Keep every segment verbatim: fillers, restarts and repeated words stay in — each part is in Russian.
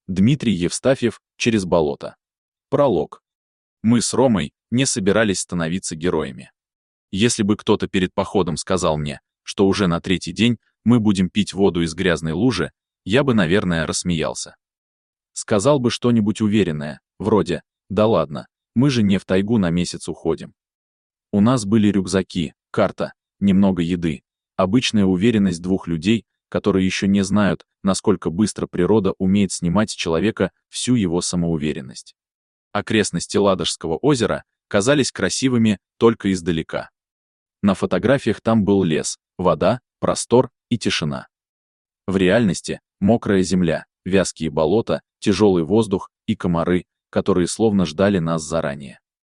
Дмитрий Евстафьев через болото. Пролог. Мы с Ромой не собирались становиться героями. Если бы кто-то перед походом сказал мне, что уже на третий день мы будем пить воду из грязной лужи, я бы, наверное, рассмеялся. Сказал бы что-нибудь уверенное, вроде «да ладно, мы же не в тайгу на месяц уходим». У нас были рюкзаки, карта, немного еды, обычная уверенность двух людей, которые еще не знают, насколько быстро природа умеет снимать с человека всю его самоуверенность. Окрестности Ладожского озера казались красивыми только издалека. На фотографиях там был лес, вода, простор и тишина. В реальности мокрая земля, вязкие болота, тяжелый воздух и комары, которые словно ждали нас заранее.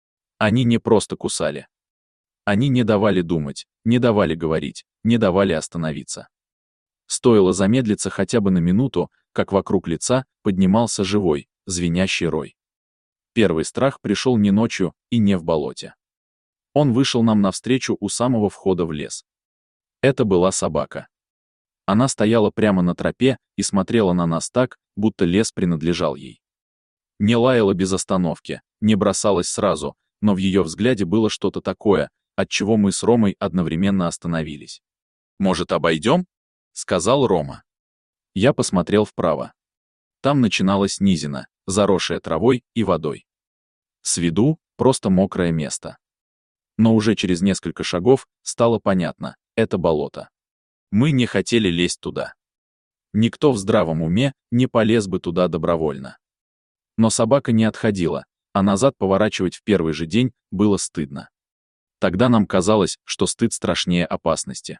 Они не просто кусали. Они не давали думать, не давали говорить, не давали остановиться. Стоило замедлиться хотя бы на минуту, как вокруг лица поднимался живой, звенящий рой. Первый страх пришел не ночью и не в болоте. Он вышел нам навстречу у самого входа в лес. Это была собака. Она стояла прямо на тропе и смотрела на нас так, будто лес принадлежал ей. Не лаяла без остановки, не бросалась сразу, но в ее взгляде было что-то такое, от чего мы с Ромой одновременно остановились. «Может, обойдем?» — сказал Рома. Я посмотрел вправо. Там начиналась низина, заросшая травой и водой. С виду просто мокрое место. Но уже через несколько шагов стало понятно — это болото. Мы не хотели лезть туда. Никто в здравом уме не полез бы туда добровольно. Но собака не отходила, а назад поворачивать в первый же день было стыдно. Тогда нам казалось, что стыд страшнее опасности.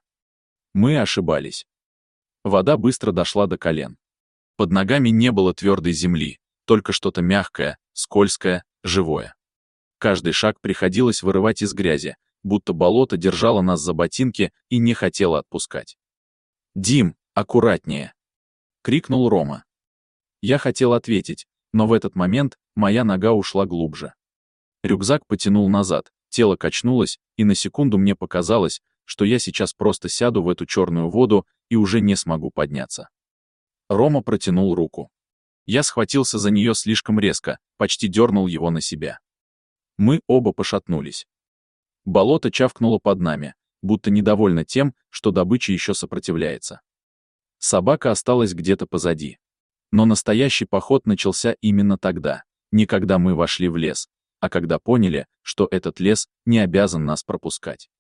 Мы ошибались. Вода быстро дошла до колен. Под ногами не было твердой земли, только что-то мягкое, скользкое, живое. Каждый шаг приходилось вырывать из грязи, будто болото держало нас за ботинки и не хотело отпускать. «Дим, аккуратнее!» — крикнул Рома. Я хотел ответить, но в этот момент моя нога ушла глубже. Рюкзак потянул назад, тело качнулось, и на секунду мне показалось, что я сейчас просто сяду в эту черную воду и уже не смогу подняться. Рома протянул руку. Я схватился за нее слишком резко, почти дернул его на себя. Мы оба пошатнулись. Болото чавкнуло под нами, будто недовольно тем, что добыча еще сопротивляется. Собака осталась где-то позади. Но настоящий поход начался именно тогда, не когда мы вошли в лес, а когда поняли, что этот лес не обязан нас пропускать.